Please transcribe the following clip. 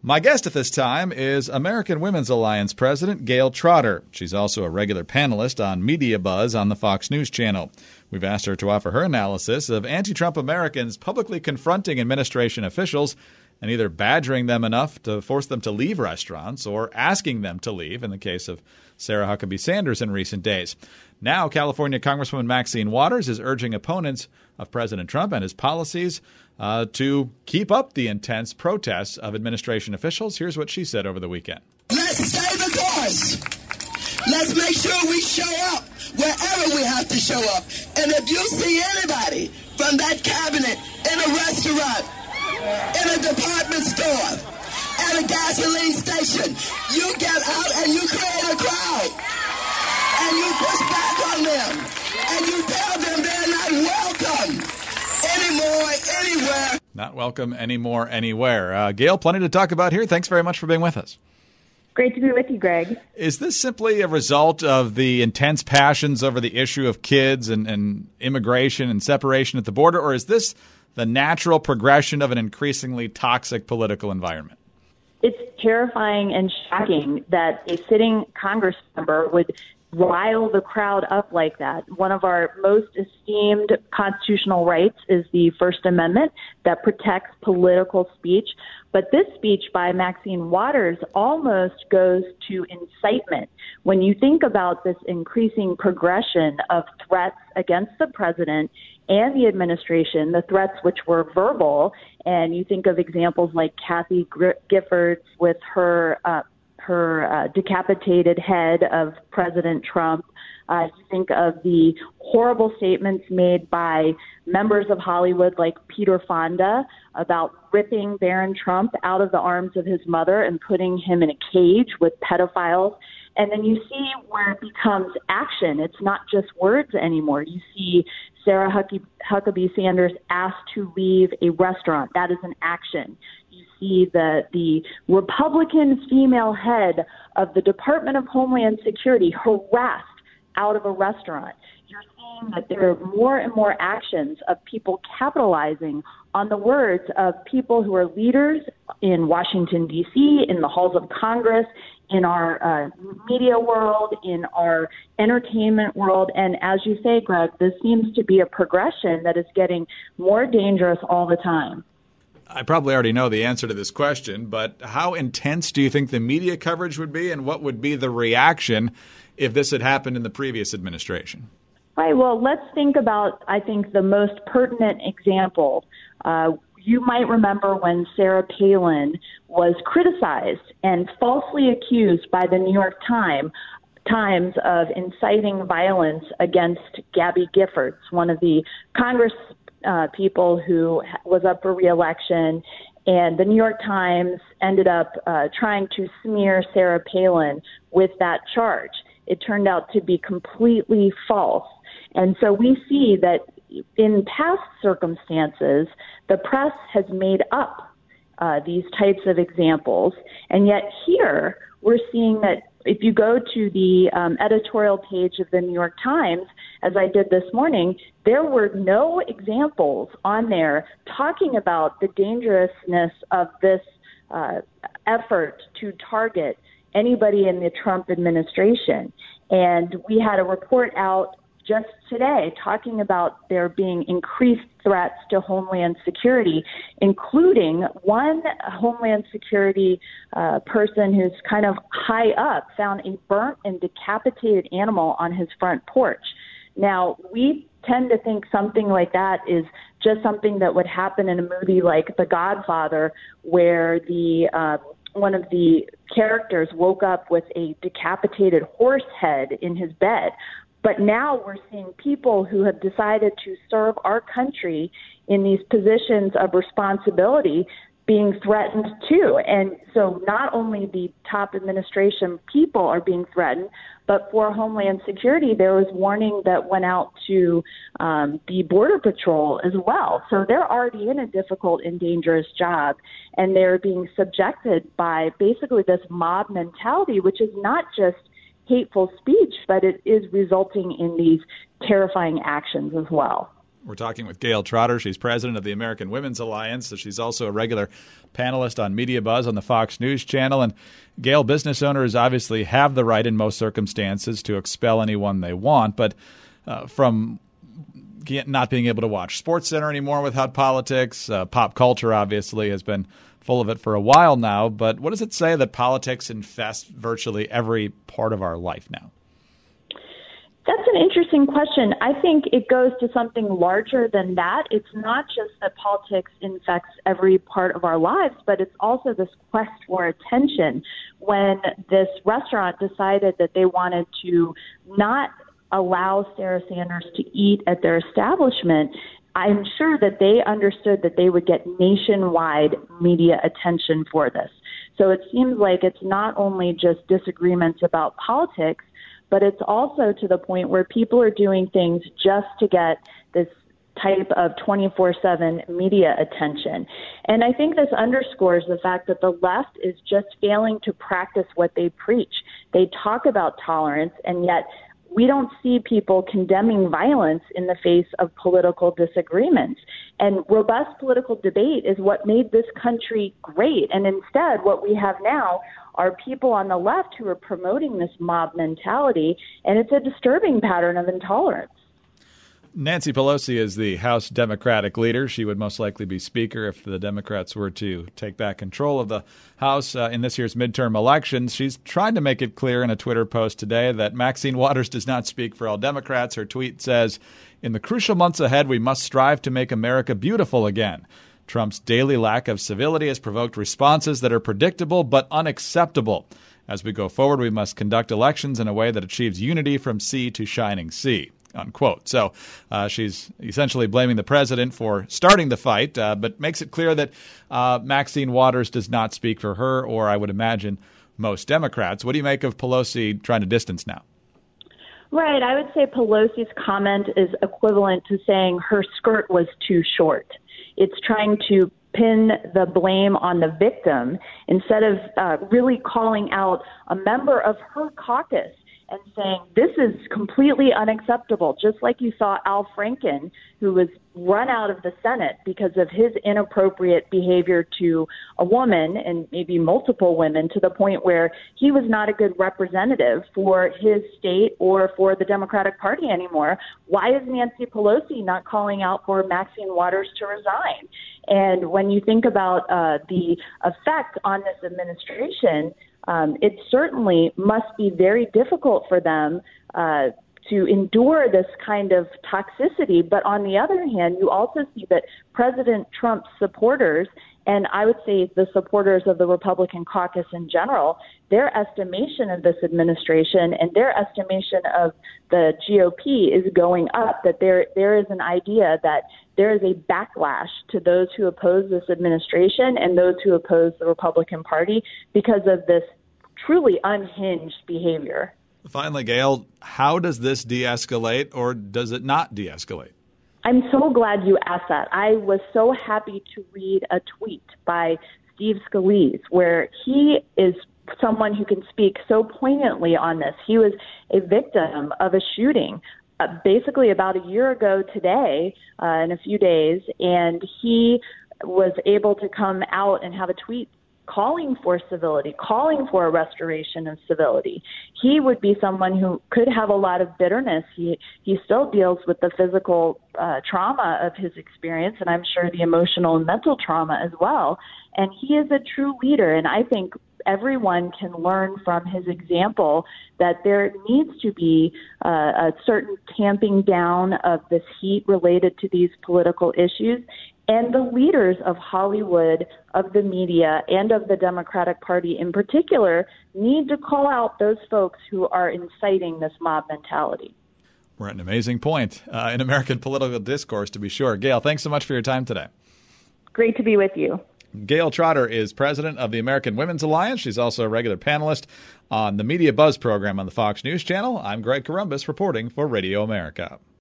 My guest at this time is American Women's Alliance President Gayle Trotter. She's also a regular panelist on Media Buzz on the Fox News channel. We've asked her to offer her analysis of anti-Trump Americans publicly confronting administration officials and either badgering them enough to force them to leave restaurants or asking them to leave, in the case of Sarah Huckabee Sanders in recent days. Now, California Congresswoman Maxine Waters is urging opponents of President Trump and his policies to keep up the intense protests of administration officials. Here's what she said over the weekend. Let's stay the course. Let's make sure we show up wherever we have to show up. And if you see anybody from that cabinet in a restaurant, in a department store, at a gasoline station, you get out and you create a crowd. And you push back on them. And you tell them they're not welcome anymore, anywhere. Not welcome anymore, anywhere. Gayle, plenty to talk about here. Thanks very much for being with us. Great to be with you, Greg. Is this simply a result of the intense passions over the issue of kids and immigration and separation at the border, or is this the natural progression of an increasingly toxic political environment? It's terrifying and shocking that a sitting Congress member would rile the crowd up like that. One of our most esteemed constitutional rights is the First Amendment that protects political speech. But this speech by Maxine Waters almost goes to incitement. When you think about this increasing progression of threats against the president and the administration, the threats which were verbal, and you think of examples like Kathy Giffords with her decapitated head of President Trump. You think of the horrible statements made by members of Hollywood like Peter Fonda about ripping Barron Trump out of the arms of his mother and putting him in a cage with pedophiles. And then you see where it becomes action. It's not just words anymore. You see Sarah Huckabee Sanders asked to leave a restaurant. That is an action. You see the Republican female head of the Department of Homeland Security harassed out of a restaurant. You're seeing that there are more and more actions of people capitalizing on the words of people who are leaders in Washington, D.C., in the halls of Congress, in our media world, in our entertainment world. And as you say, Greg, this seems to be a progression that is getting more dangerous all the time. I probably already know the answer to this question, but how intense do you think the media coverage would be, and what would be the reaction if this had happened in the previous administration? Right. Well, let's think about, I think, the most pertinent example. You might remember when Sarah Palin was criticized and falsely accused by the New York Times of inciting violence against Gabby Giffords, one of the Congress people who was up for re-election. And the New York Times ended up trying to smear Sarah Palin with that charge. It turned out to be completely false. And so we see that in past circumstances, the press has made up these types of examples. And yet here, we're seeing that if you go to the editorial page of the New York Times, as I did this morning, there were no examples on there talking about the dangerousness of this effort to target anybody in the Trump administration. And we had a report out just today talking about there being increased threats to Homeland Security, including one Homeland Security person who's kind of high up found a burnt and decapitated animal on his front porch. Now, we tend to think something like that is just something that would happen in a movie like The Godfather, where the one of the characters woke up with a decapitated horse head in his bed. But now we're seeing people who have decided to serve our country in these positions of responsibility being threatened too. And so not only the top administration people are being threatened, but for Homeland Security, there was warning that went out to the Border Patrol as well. So they're already in a difficult and dangerous job, and they're being subjected by basically this mob mentality, which is not just hateful speech, but it is resulting in these terrifying actions as well. We're talking with Gayle Trotter. She's president of the American Women's Alliance. So she's also a regular panelist on Media Buzz on the Fox News channel. And Gayle, business owners obviously have the right in most circumstances to expel anyone they want. But from not being able to watch SportsCenter anymore without politics, pop culture obviously has been full of it for a while now. But what does it say that politics infest virtually every part of our life now? That's an interesting question. I think it goes to something larger than that. It's not just that politics infects every part of our lives, but it's also this quest for attention. When this restaurant decided that they wanted to not allow Sarah Sanders to eat at their establishment, I'm sure that they understood that they would get nationwide media attention for this. So it seems like it's not only just disagreements about politics, but it's also to the point where people are doing things just to get this type of 24/7 media attention. And I think this underscores the fact that the left is just failing to practice what they preach. They talk about tolerance, and yet we don't see people condemning violence in the face of political disagreements. And robust political debate is what made this country great. And instead, what we have now are people on the left who are promoting this mob mentality, and it's a disturbing pattern of intolerance. Nancy Pelosi is the House Democratic leader. She would most likely be Speaker if the Democrats were to take back control of the House in this year's midterm elections. She's tried to make it clear in a Twitter post today that Maxine Waters does not speak for all Democrats. Her tweet says, "In the crucial months ahead, we must strive to make America beautiful again. Trump's daily lack of civility has provoked responses that are predictable but unacceptable. As we go forward, we must conduct elections in a way that achieves unity from sea to shining sea." Unquote. So she's essentially blaming the president for starting the fight, but makes it clear that Maxine Waters does not speak for her, or I would imagine most Democrats. What do you make of Pelosi trying to distance now? Right. I would say Pelosi's comment is equivalent to saying her skirt was too short. It's trying to pin the blame on the victim instead of really calling out a member of her caucus and saying, this is completely unacceptable, just like you saw Al Franken, who was run out of the Senate because of his inappropriate behavior to a woman and maybe multiple women, to the point where he was not a good representative for his state or for the Democratic Party anymore. Why is Nancy Pelosi not calling out for Maxine Waters to resign? And when you think about the effect on this administration, it certainly must be very difficult for them to endure this kind of toxicity. But on the other hand, you also see that President Trump's supporters, and I would say the supporters of the Republican caucus in general, their estimation of this administration and their estimation of the GOP is going up, that there is an idea that there is a backlash to those who oppose this administration and those who oppose the Republican Party because of this truly unhinged behavior. Finally, Gayle, how does this de-escalate, or does it not de-escalate? I'm so glad you asked that. I was so happy to read a tweet by Steve Scalise where he is someone who can speak so poignantly on this. He was a victim of a shooting basically about a year ago today, in a few days, and he was able to come out and have a tweet calling for civility, calling for a restoration of civility. He would be someone who could have a lot of bitterness. He still deals with the physical trauma of his experience, and I'm sure the emotional and mental trauma as well. And he is a true leader, and I think everyone can learn from his example that there needs to be a certain tamping down of this heat related to these political issues. And the leaders of Hollywood, of the media, and of the Democratic Party in particular need to call out those folks who are inciting this mob mentality. We're at an amazing point in American political discourse, to be sure. Gayle, thanks so much for your time today. Great to be with you. Gayle Trotter is president of the American Women's Alliance. She's also a regular panelist on the Media Buzz program on the Fox News Channel. I'm Greg Corombos reporting for Radio America.